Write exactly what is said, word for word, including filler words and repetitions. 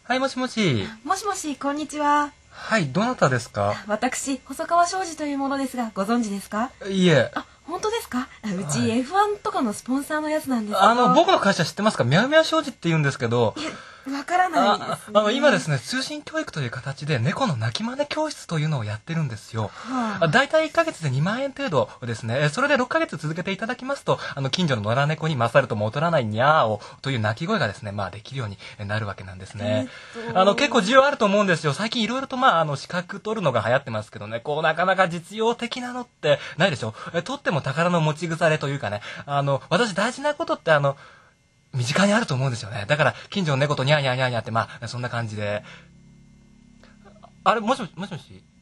はい、もしもし。 もしもし、こんにちは。 はい、どなたですか？ 私、細川商事というものですが、ご存知ですか？ いえ。 あ、本当ですか？うち、 はい、 エフワン とかのスポンサーのやつなんですけど。 あの、僕の会社知ってますか？ミャウミャウ商事って言うんですけど。 わからないですね。 ああの今ですね、通信教育という形で猫の鳴き真似教室というのをやってるんですよ。はあ、だいたいいっかげつでにまんえん程度ですね。それでろっかげつ続けていただきますと、あの近所の野良猫に勝るとも劣らないニャーオという鳴き声がですね、まあできるようになるわけなんですね。えっと、あの結構需要あると思うんですよ。最近いろいろとまああの資格取るのが流行ってますけどね、こうなかなか実用的なのってないでしょ。え取っても宝の持ち腐れというかね、あの私大事なことってあの身近にあると思うんですよね。だから近所の猫とニャーニャーニャーニャーってまあそんな感じで。あれ、もしもしもしもし。